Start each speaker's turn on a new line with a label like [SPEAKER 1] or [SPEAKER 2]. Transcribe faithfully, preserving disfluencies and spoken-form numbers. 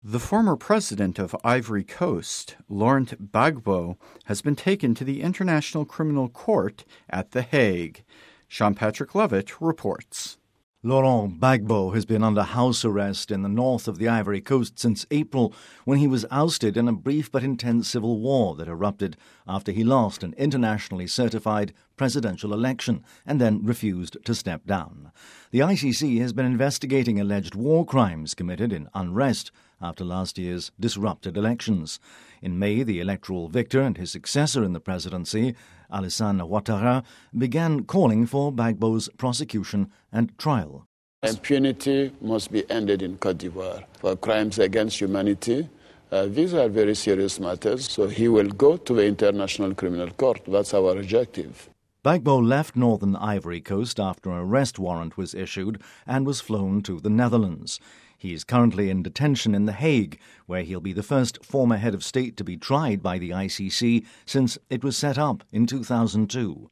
[SPEAKER 1] The former president of Ivory Coast, Laurent Gbagbo, has been taken to the International Criminal Court at The Hague. Sean Patrick Levitt reports.
[SPEAKER 2] Laurent Gbagbo has been under house arrest in the north of the Ivory Coast since April, when he was ousted in a brief but intense civil war that erupted after he lost an internationally certified presidential election and then refused to step down. The I C C has been investigating alleged war crimes committed in unrest after last year's disrupted elections. In May, the electoral victor and his successor in the presidency, Alassane Ouattara, began calling for Gbagbo's prosecution and trial.
[SPEAKER 3] Impunity must be ended in Côte d'Ivoire for crimes against humanity. Uh, these are very serious matters, so he will go to the International Criminal Court. That's our objective.
[SPEAKER 2] Gbagbo left northern Ivory Coast after an arrest warrant was issued and was flown to the Netherlands. He is currently in detention in The Hague, where he'll be the first former head of state to be tried by the I C C since it was set up in two thousand two.